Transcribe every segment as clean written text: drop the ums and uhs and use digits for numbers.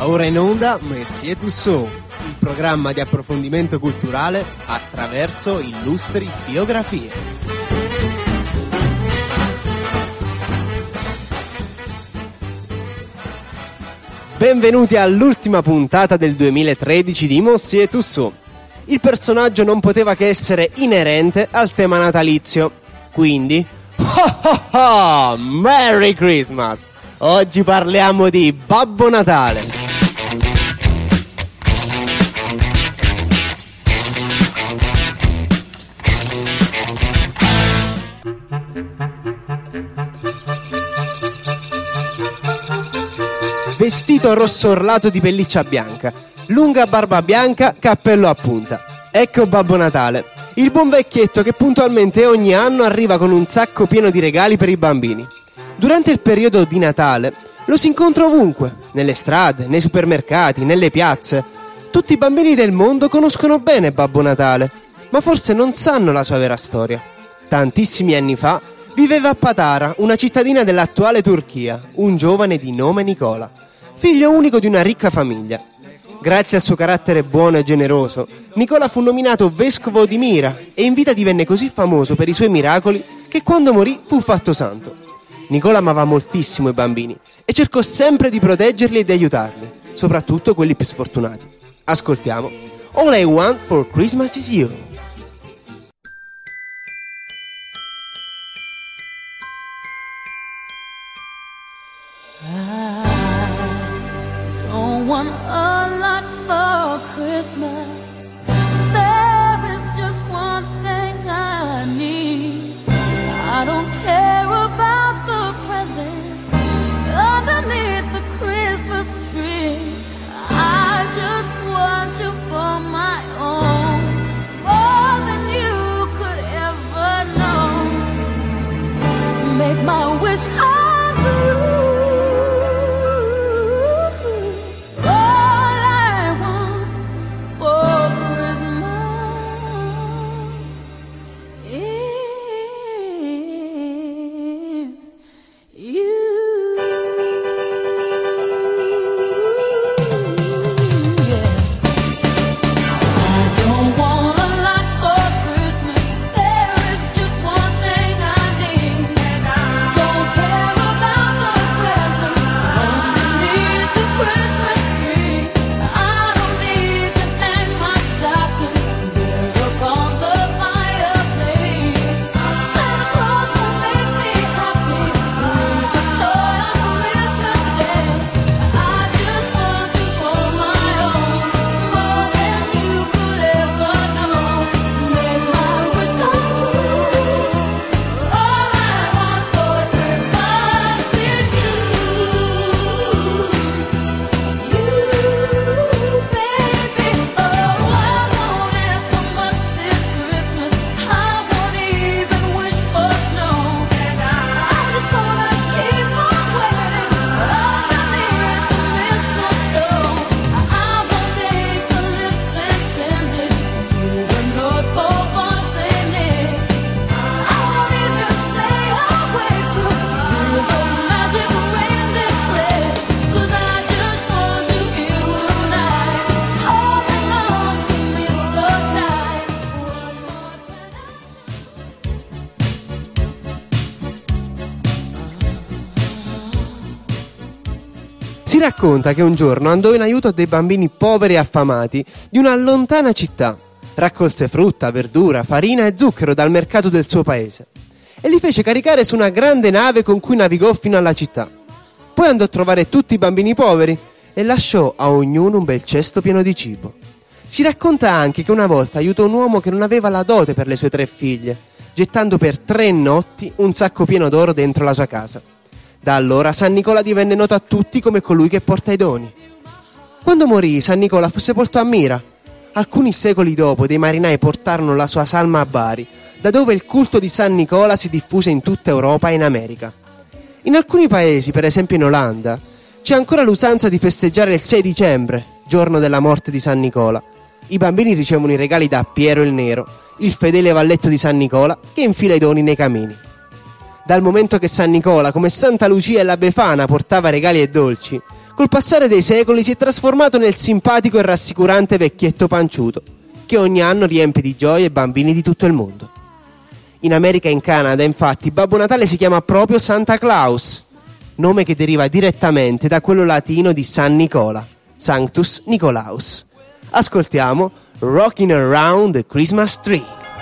ora in onda Messier Tussauds, il programma di approfondimento culturale attraverso illustri biografie. Benvenuti all'ultima puntata del 2013 di Messier Tussauds. Il personaggio non poteva che essere inerente al tema natalizio, quindi Merry Christmas! Oggi parliamo di Babbo Natale. Vestito rosso orlato di pelliccia bianca, lunga barba bianca, cappello a punta. Ecco Babbo Natale, il buon vecchietto che puntualmente ogni anno arriva con un sacco pieno di regali per i bambini. Durante il periodo di Natale lo si incontra ovunque, nelle strade, nei supermercati, nelle piazze. Tutti i bambini del mondo conoscono bene Babbo Natale, ma forse non sanno la sua vera storia. Tantissimi anni fa viveva a Patara, una cittadina dell'attuale Turchia, un giovane di nome Nicola, figlio unico di una ricca famiglia. Grazie al suo carattere buono e generoso, Nicola fu nominato vescovo di Mira e in vita divenne così famoso per i suoi miracoli che quando morì fu fatto santo. Nicola amava moltissimo i bambini e cercò sempre di proteggerli e di aiutarli, soprattutto quelli più sfortunati. Ascoltiamo All I Want for Christmas is You. I don't want a lot for Christmas. There is just one thing I need. I don't care about the presents underneath the Christmas tree. I just want you for my own, more than you could ever know. Make my wish come true. Si racconta che un giorno andò in aiuto a dei bambini poveri e affamati di una lontana città. Raccolse frutta, verdura, farina e zucchero dal mercato del suo paese e li fece caricare su una grande nave con cui navigò fino alla città. Poi andò a trovare tutti i bambini poveri e lasciò a ognuno un bel cesto pieno di cibo. Si racconta anche che una volta aiutò un uomo che non aveva la dote per le sue 3 figlie, gettando per 3 notti un sacco pieno d'oro dentro la sua casa. Da allora San Nicola divenne noto a tutti come colui che porta i doni. Quando morì, San Nicola fu sepolto a Mira. Alcuni secoli dopo dei marinai portarono la sua salma a Bari, da dove il culto di San Nicola si diffuse in tutta Europa e in America. In alcuni paesi, per esempio in Olanda, c'è ancora l'usanza di festeggiare il 6 dicembre, giorno della morte di San Nicola. I bambini ricevono i regali da Piero il Nero, il fedele valletto di San Nicola che infila i doni nei camini. Dal momento che San Nicola, come Santa Lucia e la Befana, portava regali e dolci, col passare dei secoli si è trasformato nel simpatico e rassicurante vecchietto panciuto, che ogni anno riempie di gioia i bambini di tutto il mondo. In America e in Canada, infatti, Babbo Natale si chiama proprio Santa Claus, nome che deriva direttamente da quello latino di San Nicola, Sanctus Nicolaus. Ascoltiamo Rockin' Around the Christmas Tree.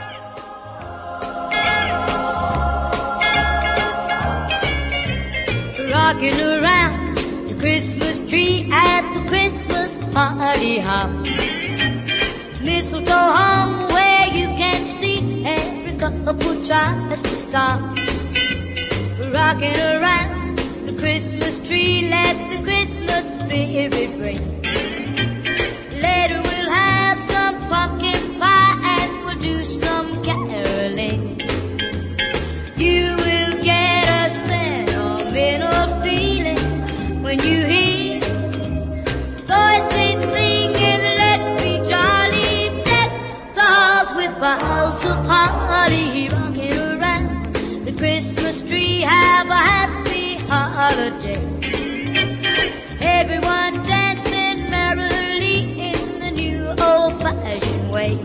Rocking around the Christmas tree at the Christmas party hop. Mistletoe hung where you can see every couple tries to stop. Rocking around the Christmas tree, let the Christmas spirit ring. Later we'll have some pumpkin pie and we'll do some caroling. You will get a sentimental feeling when you hear voices singing, let's be jolly, deck the halls with boughs of holly. Rocking around the Christmas tree, have a happy holiday. Everyone dancing merrily in the new old-fashioned way.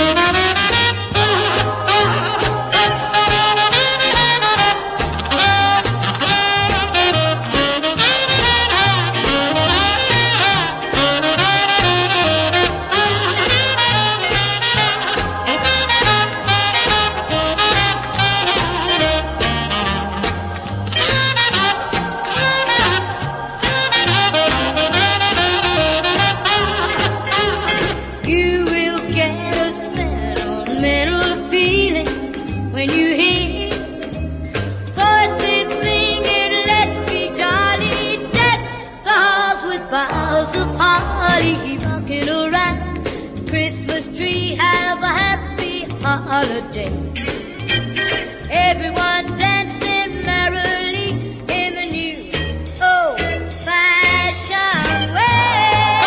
Holiday. Everyone dancing merrily in the new old-fashioned way.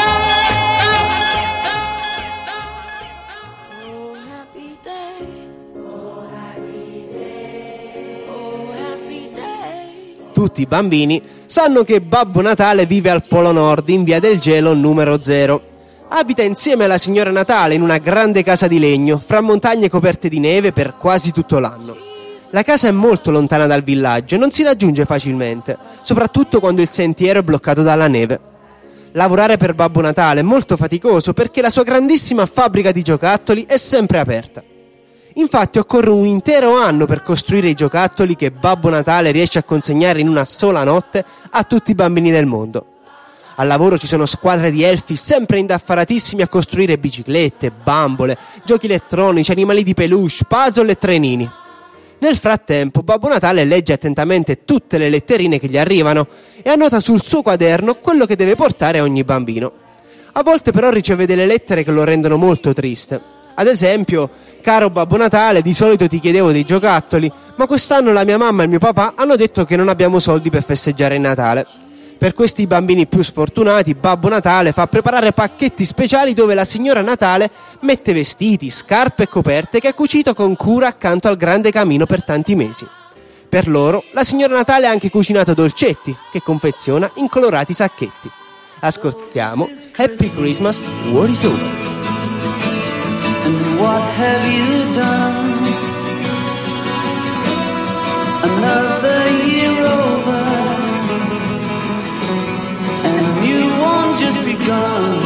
Oh, happy day. Oh, happy day. Oh, happy day. Tutti i bambini sanno che Babbo Natale vive al Polo Nord, in Via del Gelo numero 0. Abita insieme alla signora Natale in una grande casa di legno, fra montagne coperte di neve per quasi tutto l'anno. La casa è molto lontana dal villaggio e non si raggiunge facilmente, soprattutto quando il sentiero è bloccato dalla neve. Lavorare per Babbo Natale è molto faticoso perché la sua grandissima fabbrica di giocattoli è sempre aperta. Infatti occorre un intero anno per costruire i giocattoli che Babbo Natale riesce a consegnare in una sola notte a tutti i bambini del mondo. Al lavoro ci sono squadre di elfi sempre indaffaratissimi a costruire biciclette, bambole, giochi elettronici, animali di peluche, puzzle e trenini. Nel frattempo Babbo Natale legge attentamente tutte le letterine che gli arrivano e annota sul suo quaderno quello che deve portare a ogni bambino. A volte però riceve delle lettere che lo rendono molto triste. Ad esempio: caro Babbo Natale, di solito ti chiedevo dei giocattoli, ma quest'anno la mia mamma e il mio papà hanno detto che non abbiamo soldi per festeggiare il Natale. Per questi bambini più sfortunati, Babbo Natale fa preparare pacchetti speciali dove la signora Natale mette vestiti, scarpe e coperte che ha cucito con cura accanto al grande camino per tanti mesi. Per loro, la signora Natale ha anche cucinato dolcetti che confeziona in colorati sacchetti. Ascoltiamo Happy Christmas, War is Over. And what have you done? Another year over, and you won't just begun.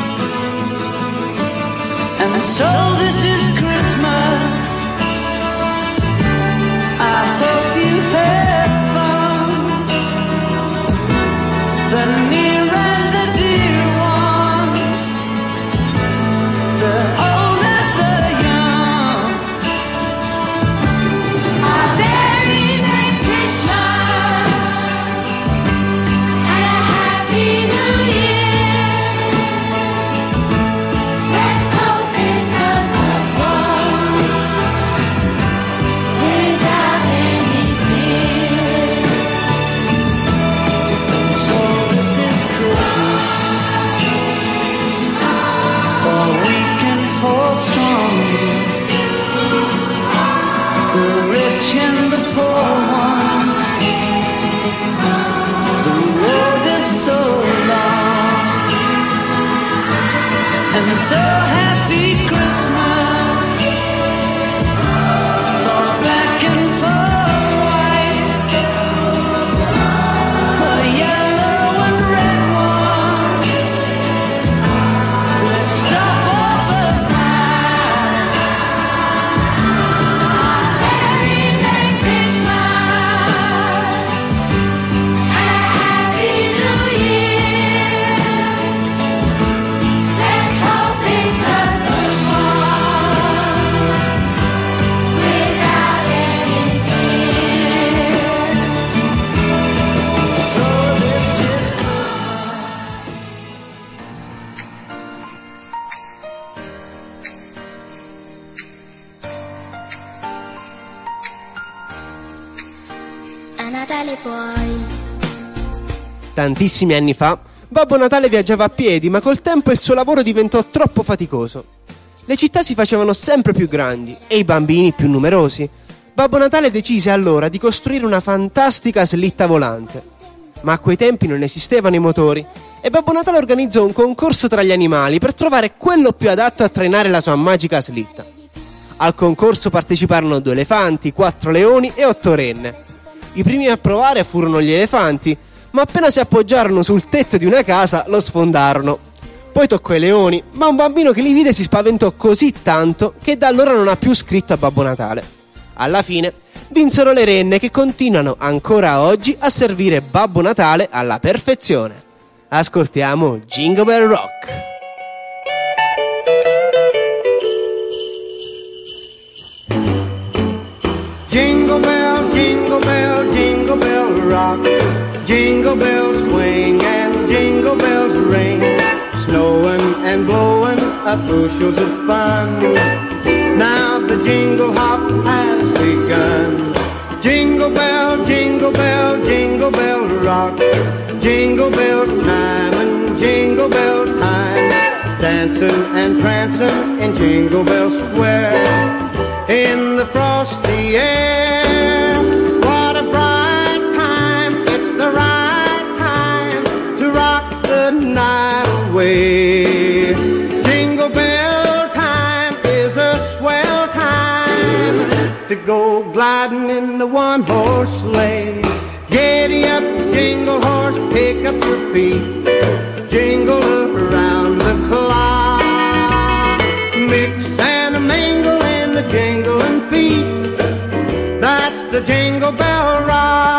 And so this is Christmas. I hope you had fun. The near and the dear ones, the old and the young. A very Merry Christmas and a Happy New Year. Let's hope it's a good one without any fear. So this is Christmas, for weak and for strong, the rich and the poor ones. The road is so long. and so happy Christmas. For black and for white, for yellow and red one, let's stop all the fight. Merry Christmas and a Happy New Year. Let's hope it's a good one without any fear. So this is Christmas. A Natale poi Tantissimi anni fa, Babbo Natale viaggiava a piedi, ma col tempo il suo lavoro diventò troppo faticoso. Le città si facevano sempre più grandi e i bambini più numerosi. Babbo Natale decise allora di costruire una fantastica slitta volante. Ma a quei tempi non esistevano i motori e Babbo Natale organizzò un concorso tra gli animali per trovare quello più adatto a trainare la sua magica slitta. Al concorso parteciparono 2 elefanti, 4 leoni e 8 renne. I primi a provare furono gli elefanti, ma appena si appoggiarono sul tetto di una casa lo sfondarono. Poi toccò ai leoni, ma un bambino che li vide si spaventò così tanto che da allora non ha più scritto a Babbo Natale. Alla fine vinsero le renne, che continuano ancora oggi a servire Babbo Natale alla perfezione. Ascoltiamo Jingle Bell Rock. Jingle bell, jingle bell, jingle bell rock. Jingle bells swing and jingle bells ring. Snowing and blowing up bushels of fun. Now the jingle hop has begun. Jingle bell, jingle bell, jingle bell rock. Jingle bells time and jingle bell time. Dancing and prancing in Jingle Bell Square. In the frosty air, what a bright time. It's the right time to rock the night away. Jingle bell time is a swell time to go gliding in the one-horse sleigh. Giddy up, jingle horse, pick up your feet. Jingle around the clock. Mix and a mingle in the jingling feet. That's the Jingle Bell Rock.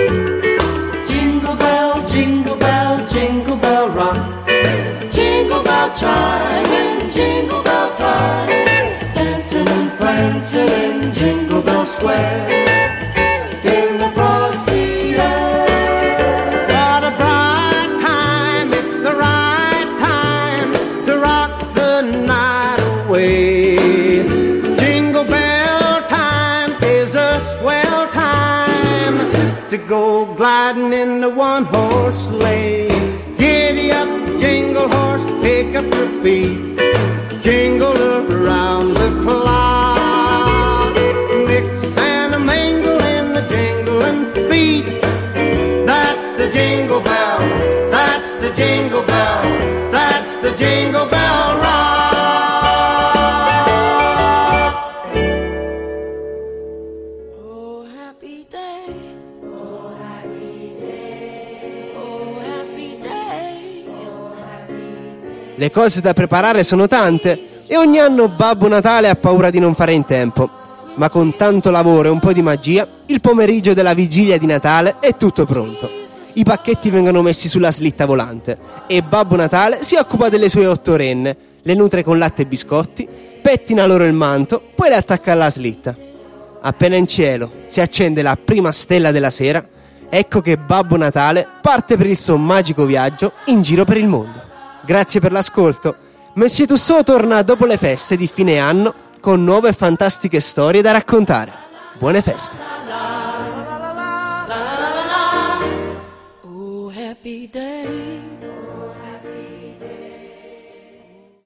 Jingle bell, jingle bell, jingle bell rock. Jingle bell chime and jingle bell time. Dancing and prancing in Jingle Bell Square. In the frosty air. What a bright time, it's the right time to rock the night away. Jingle bell time is a swell time to go gliding in the one-horse sleigh. Giddy up, jingle horse, pick up your feet. Jingle around the clock. Mix and a mingle in the jingling feet. That's the jingle bell, that's the jingle bell, that's the Jingle Bell Rock. Oh happy day, oh happy day, oh happy day, oh happy day. Le cose da preparare sono tante e ogni anno Babbo Natale ha paura di non fare in tempo. Ma con tanto lavoro e un po' di magia, il pomeriggio della vigilia di Natale è tutto pronto. I pacchetti vengono messi sulla slitta volante e Babbo Natale si occupa delle sue 8 renne, le nutre con latte e biscotti, pettina loro il manto, poi le attacca alla slitta. Appena in cielo si accende la prima stella della sera, ecco che Babbo Natale parte per il suo magico viaggio in giro per il mondo. Grazie per l'ascolto. Monsieur Tussaud torna dopo le feste di fine anno con nuove e fantastiche storie da raccontare. Buone feste! Oh happy day.